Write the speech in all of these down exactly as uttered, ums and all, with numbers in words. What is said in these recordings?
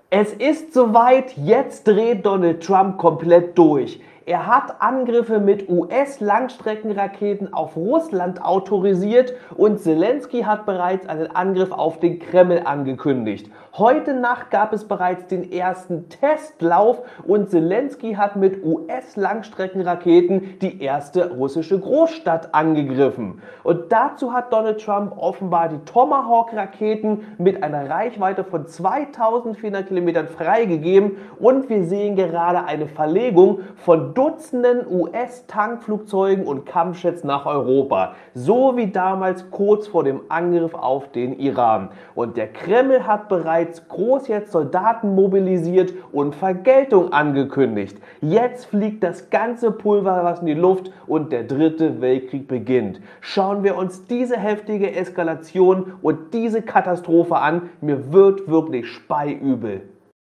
Es ist soweit, jetzt dreht Donald Trump komplett durch. Er hat Angriffe mit U S-Langstreckenraketen auf Russland autorisiert und Zelensky hat bereits einen Angriff auf den Kreml angekündigt. Heute Nacht gab es bereits den ersten Testlauf und Zelensky hat mit U S-Langstreckenraketen die erste russische Großstadt angegriffen. Und dazu hat Donald Trump offenbar die Tomahawk-Raketen mit einer Reichweite von zweitausendvierhundert Kilometern freigegeben und wir sehen gerade eine Verlegung von Dutzenden U S-Tankflugzeugen und Kampfjets nach Europa, so wie damals kurz vor dem Angriff auf den Iran. Und der Kreml hat bereits groß jetzt Soldaten mobilisiert und Vergeltung angekündigt. Jetzt fliegt das ganze Pulver in die Luft und der dritte Weltkrieg beginnt. Schauen wir uns diese heftige Eskalation und diese Katastrophe an. Mir wird wirklich speiübel.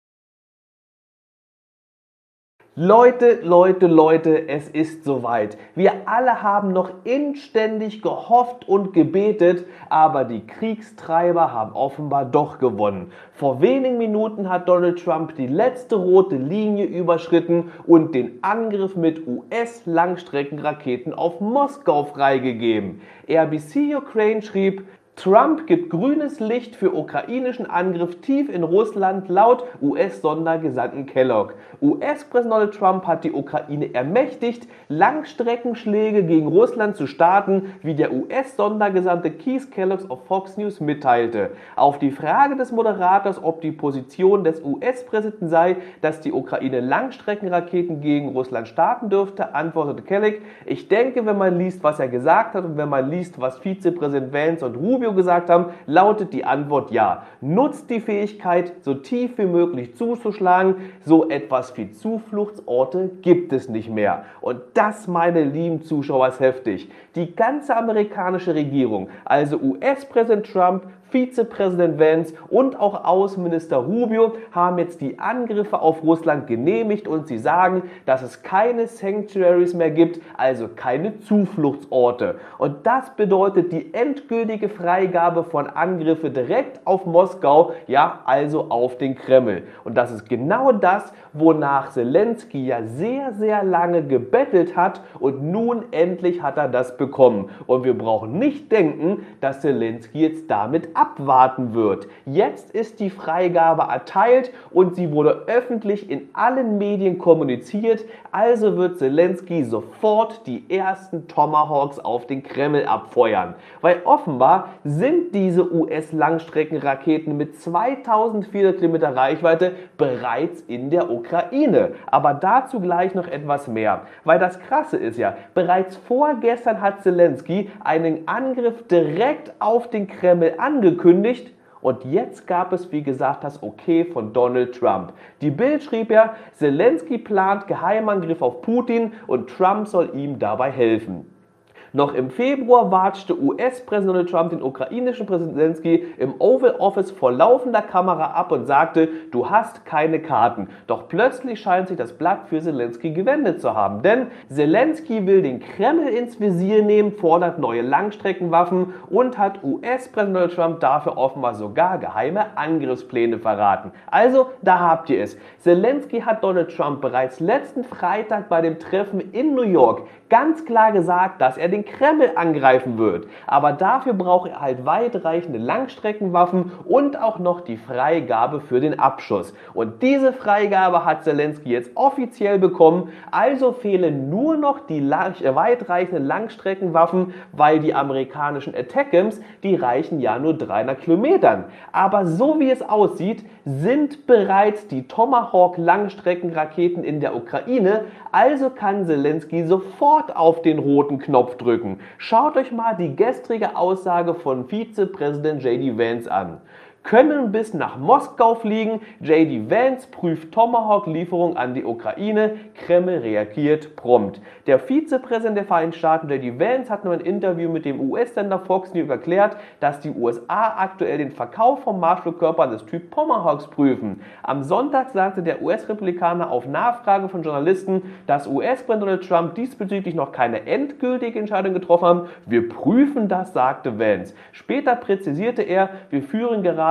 Leute, Leute, Leute, es ist soweit. Wir alle haben noch inständig gehofft und gebetet, aber die Kriegstreiber haben offenbar doch gewonnen. Vor wenigen Minuten hat Donald Trump die letzte rote Linie überschritten und den Angriff mit U S-Langstreckenraketen auf Moskau freigegeben. R B C Ukraine schrieb: Trump gibt grünes Licht für ukrainischen Angriff tief in Russland laut U S-Sondergesandten Kellogg. U S-Präsident Donald Trump hat die Ukraine ermächtigt, Langstreckenschläge gegen Russland zu starten, wie der U S-Sondergesandte Keith Kellogg auf Fox News mitteilte. Auf die Frage des Moderators, ob die Position des U S-Präsidenten sei, dass die Ukraine Langstreckenraketen gegen Russland starten dürfte, antwortete Kellogg: Ich denke, wenn man liest, was er gesagt hat und wenn man liest, was Vizepräsident Vance und Rubio gesagt haben, lautet die Antwort ja. Nutzt die Fähigkeit, so tief wie möglich zuzuschlagen. So etwas wie Zufluchtsorte gibt es nicht mehr. Und das, meine lieben Zuschauer, ist heftig. Die ganze amerikanische Regierung, also U S-Präsident Trump, Vizepräsident Vance und auch Außenminister Rubio haben jetzt die Angriffe auf Russland genehmigt und sie sagen, dass es keine Sanctuaries mehr gibt, also keine Zufluchtsorte. Und das bedeutet die endgültige Freigabe von Angriffen direkt auf Moskau, ja, also auf den Kreml. Und das ist genau das, wonach Zelensky ja sehr, sehr lange gebettelt hat und nun endlich hat er das bekommen. Und wir brauchen nicht denken, dass Zelensky jetzt damit abwarten wird. Jetzt ist die Freigabe erteilt und sie wurde öffentlich in allen Medien kommuniziert, also wird Zelensky sofort die ersten Tomahawks auf den Kreml abfeuern. Weil offenbar sind diese U S-Langstreckenraketen mit zweitausendvierhundert Kilometer Reichweite bereits in der Ukraine. Aber dazu gleich noch etwas mehr. Weil das Krasse ist ja, bereits vorgestern hat Zelensky einen Angriff direkt auf den Kreml angekündigt. Und jetzt gab es, wie gesagt, das Okay von Donald Trump. Die Bild schrieb ja, Zelensky plant Geheimangriff auf Putin und Trump soll ihm dabei helfen. Noch im Februar watschte U S-Präsident Donald Trump den ukrainischen Präsidenten Zelensky im Oval Office vor laufender Kamera ab und sagte, du hast keine Karten. Doch plötzlich scheint sich das Blatt für Zelensky gewendet zu haben. Denn Zelensky will den Kreml ins Visier nehmen, fordert neue Langstreckenwaffen und hat U S-Präsident Donald Trump dafür offenbar sogar geheime Angriffspläne verraten. Also, da habt ihr es. Zelensky hat Donald Trump bereits letzten Freitag bei dem Treffen in New York ganz klar gesagt, dass er den Kreml angreifen wird. Aber dafür braucht er halt weitreichende Langstreckenwaffen und auch noch die Freigabe für den Abschuss. Und diese Freigabe hat Zelensky jetzt offiziell bekommen, also fehlen nur noch die lang weitreichenden Langstreckenwaffen, weil die amerikanischen Attackams, die reichen ja nur dreihundert Kilometern. Aber so wie es aussieht, sind bereits die Tomahawk Langstreckenraketen in der Ukraine, also kann Zelensky sofort auf den roten Knopf drücken. Schaut euch mal die gestrige Aussage von Vizepräsident J D Vance an. Können bis nach Moskau fliegen. J D Vance prüft Tomahawk-Lieferung an die Ukraine. Kreml reagiert prompt. Der Vizepräsident der Vereinigten Staaten, J D Vance, hat in einem Interview mit dem U S-Sender Fox News erklärt, dass die U S A aktuell den Verkauf von Marschflugkörpern des Typ Tomahawks prüfen. Am Sonntag sagte der U S-Republikaner auf Nachfrage von Journalisten, dass U S-Präsident Donald Trump diesbezüglich noch keine endgültige Entscheidung getroffen haben. Wir prüfen das, sagte Vance. Später präzisierte er, wir führen gerade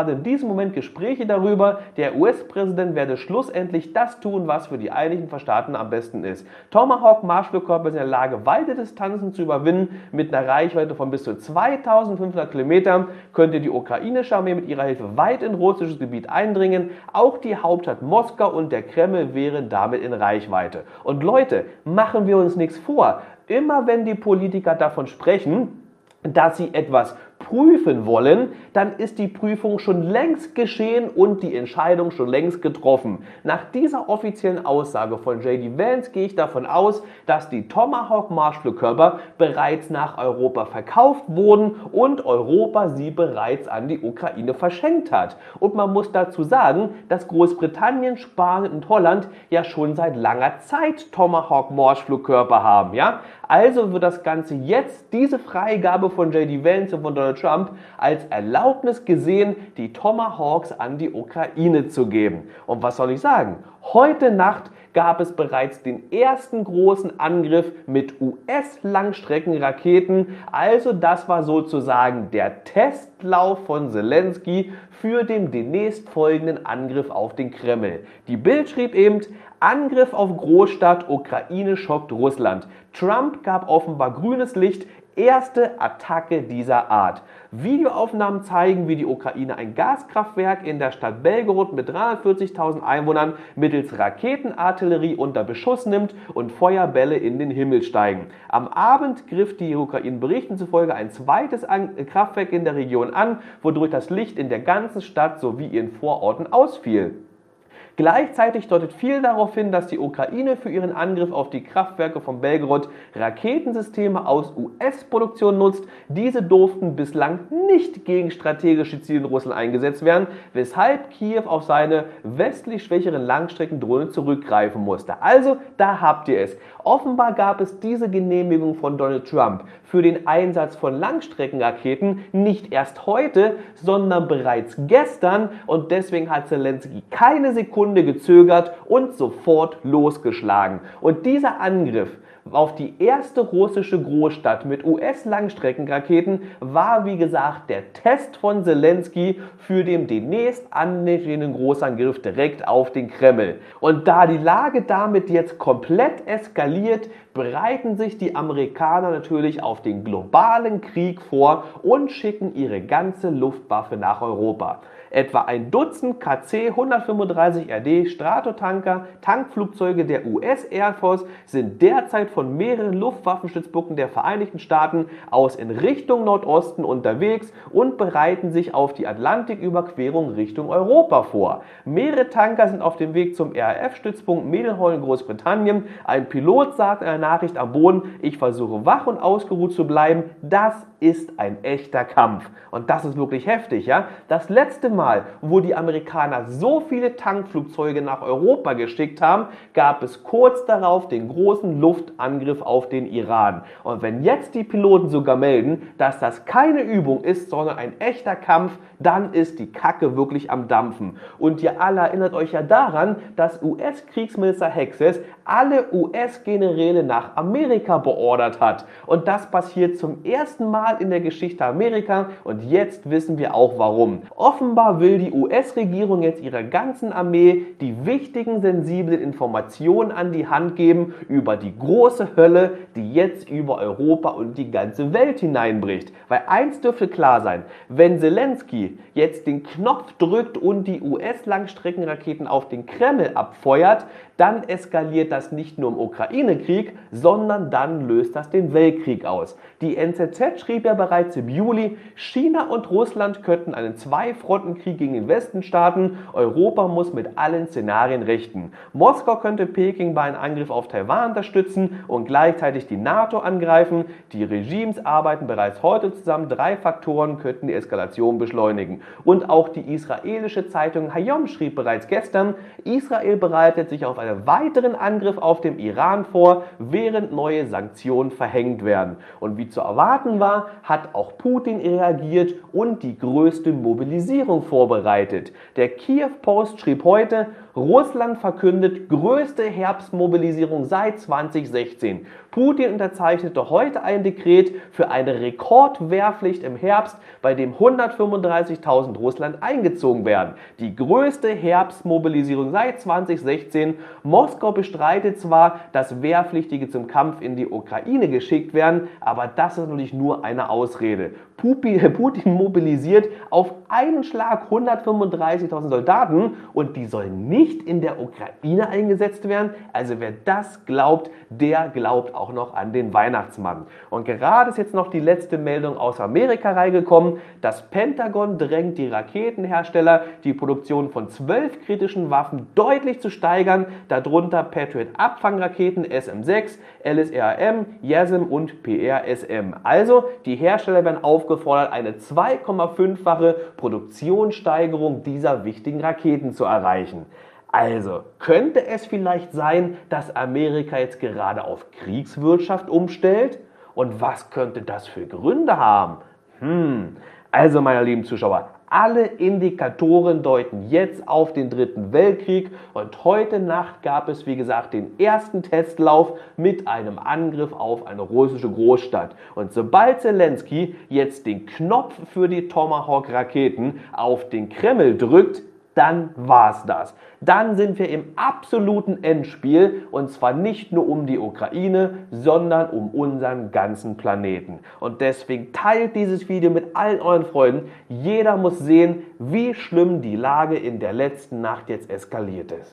gerade in diesem Moment Gespräche darüber, der U S-Präsident werde schlussendlich das tun, was für die Vereinigten Staaten am besten ist. Tomahawk-Marschflugkörper sind in der Lage, weite Distanzen zu überwinden. Mit einer Reichweite von bis zu zweitausendfünfhundert Kilometern könnte die ukrainische Armee mit ihrer Hilfe weit in russisches Gebiet eindringen. Auch die Hauptstadt Moskau und der Kreml wären damit in Reichweite. Und Leute, machen wir uns nichts vor. Immer wenn die Politiker davon sprechen, dass sie etwas prüfen wollen, dann ist die Prüfung schon längst geschehen und die Entscheidung schon längst getroffen. Nach dieser offiziellen Aussage von J D Vance gehe ich davon aus, dass die Tomahawk-Marschflugkörper bereits nach Europa verkauft wurden und Europa sie bereits an die Ukraine verschenkt hat. Und man muss dazu sagen, dass Großbritannien, Spanien und Holland ja schon seit langer Zeit Tomahawk-Marschflugkörper haben. Ja? Also wird das Ganze jetzt, diese Freigabe von J D Vance und von Donald Trump, als Erlaubnis gesehen, die Tomahawks an die Ukraine zu geben. Und was soll ich sagen? Heute Nacht gab es bereits den ersten großen Angriff mit U S-Langstreckenraketen. Also das war sozusagen der Testlauf von Zelensky für den demnächst folgenden Angriff auf den Kreml. Die Bild schrieb eben, Angriff auf Großstadt, Ukraine schockt Russland. Trump gab offenbar grünes Licht, erste Attacke dieser Art. Videoaufnahmen zeigen, wie die Ukraine ein Gaskraftwerk in der Stadt Belgorod mit dreihundertvierzigtausend Einwohnern mittels Raketenartillerie unter Beschuss nimmt und Feuerbälle in den Himmel steigen. Am Abend griff die Ukraine Berichten zufolge ein zweites Kraftwerk in der Region an, wodurch das Licht in der ganzen Stadt sowie ihren Vororten ausfiel. Gleichzeitig deutet viel darauf hin, dass die Ukraine für ihren Angriff auf die Kraftwerke von Belgorod Raketensysteme aus U S-Produktion nutzt. Diese durften bislang nicht gegen strategische Ziele in Russland eingesetzt werden, weshalb Kiew auf seine westlich schwächeren Langstreckendrohnen zurückgreifen musste. Also, da habt ihr es. Offenbar gab es diese Genehmigung von Donald Trump für den Einsatz von Langstreckenraketen nicht erst heute, sondern bereits gestern, und deswegen hat Zelensky keine Sekunde gezögert und sofort losgeschlagen. Und dieser Angriff auf die erste russische Großstadt mit U S-Langstreckenraketen war, wie gesagt, der Test von Zelensky für den demnächst anstehenden Großangriff direkt auf den Kreml. Und da die Lage damit jetzt komplett eskaliert, bereiten sich die Amerikaner natürlich auf den globalen Krieg vor und schicken ihre ganze Luftwaffe nach Europa. Etwa ein Dutzend K C hundertfünfunddreißig R D Stratotanker, Tankflugzeuge der U S Air Force sind derzeit von mehreren Luftwaffenstützpunkten der Vereinigten Staaten aus in Richtung Nordosten unterwegs und bereiten sich auf die Atlantiküberquerung Richtung Europa vor. Mehrere Tanker sind auf dem Weg zum R A F-Stützpunkt Mildenhall in Großbritannien. Ein Pilot sagt in einer Nachricht am Boden, ich versuche wach und ausgeruht zu bleiben. Das ist ein echter Kampf. Und das ist wirklich heftig, ja? Das letzte Mal, wo die Amerikaner so viele Tankflugzeuge nach Europa geschickt haben, gab es kurz darauf den großen Luftangriff auf den Iran. Und wenn jetzt die Piloten sogar melden, dass das keine Übung ist, sondern ein echter Kampf, dann ist die Kacke wirklich am Dampfen. Und ihr alle erinnert euch ja daran, dass U S-Kriegsminister Hexes alle U S-Generäle nach Amerika beordert hat. Und das passiert zum ersten Mal in der Geschichte Amerika und jetzt wissen wir auch warum. Offenbar will die U S-Regierung jetzt ihrer ganzen Armee die wichtigen, sensiblen Informationen an die Hand geben über die große Hölle, die jetzt über Europa und die ganze Welt hineinbricht. Weil eins dürfte klar sein, wenn Zelensky jetzt den Knopf drückt und die U S-Langstreckenraketen auf den Kreml abfeuert, dann eskaliert das nicht nur im Ukraine-Krieg, sondern dann löst das den Weltkrieg aus. Die N Z Z schrieb ja bereits im Juli, China und Russland könnten einen Zwei-Fronten-Krieg gegen den Westen starten, Europa muss mit allen Szenarien richten. Moskau könnte Peking bei einem Angriff auf Taiwan unterstützen und gleichzeitig die NATO angreifen. Die Regimes arbeiten bereits heute zusammen, drei Faktoren könnten die Eskalation beschleunigen. Und auch die israelische Zeitung Hayom schrieb bereits gestern, Israel bereitet sich auf einen weiteren Angriff auf den Iran vor, während neue Sanktionen verhängt werden. Und wie zu erwarten war, hat auch Putin reagiert und die größte Mobilisierung vorbereitet. Der Kiew Post schrieb heute, Russland verkündet größte Herbstmobilisierung seit zweitausendsechzehn. Putin unterzeichnete heute ein Dekret für eine Rekordwehrpflicht im Herbst, bei dem hundertfünfunddreißigtausend Russland eingezogen werden. Die größte Herbstmobilisierung seit zweitausendsechzehn. Moskau bestreitet zwar, dass Wehrpflichtige zum Kampf in die Ukraine geschickt werden, aber das ist natürlich nur eine Ausrede. Putin mobilisiert auf einen Schlag hundertfünfunddreißigtausend Soldaten und die sollen nicht in der Ukraine eingesetzt werden. Also wer das glaubt, der glaubt auch noch an den Weihnachtsmann. Und gerade ist jetzt noch die letzte Meldung aus Amerika reingekommen. Das Pentagon drängt die Raketenhersteller, die Produktion von zwölf kritischen Waffen deutlich zu steigern, darunter Patriot-Abfangraketen S M sechs, L S R M, Y A S M und P R S M. Also die Hersteller werden aufgefordert, eine zwei Komma fünffache Produktionssteigerung dieser wichtigen Raketen zu erreichen. Also, könnte es vielleicht sein, dass Amerika jetzt gerade auf Kriegswirtschaft umstellt? Und was könnte das für Gründe haben? Hm, also meine lieben Zuschauer, alle Indikatoren deuten jetzt auf den Dritten Weltkrieg und heute Nacht gab es, wie gesagt, den ersten Testlauf mit einem Angriff auf eine russische Großstadt. Und sobald Zelensky jetzt den Knopf für die Tomahawk-Raketen auf den Kreml drückt, dann war's das. Dann sind wir im absoluten Endspiel und zwar nicht nur um die Ukraine, sondern um unseren ganzen Planeten. Und deswegen teilt dieses Video mit allen euren Freunden. Jeder muss sehen, wie schlimm die Lage in der letzten Nacht jetzt eskaliert ist.